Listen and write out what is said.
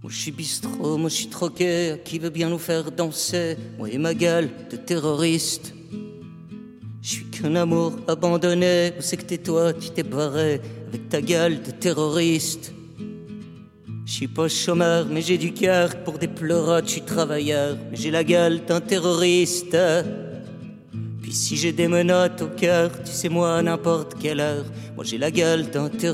Moi je suis bistrot, moi je suis troqué, qui veut bien nous faire danser, moi et ma gueule de terroriste. Je suis qu'un amour abandonné, où c'est que t'es toi, tu t'es barré, avec ta gueule de terroriste. Je suis pas chômeur, mais j'ai du cœur, pour des pleurotes, je suis travailleur, mais j'ai la gueule d'un terroriste. Puis si j'ai des menottes au cœur, tu sais moi à n'importe quelle heure, moi j'ai la gueule d'un terroriste.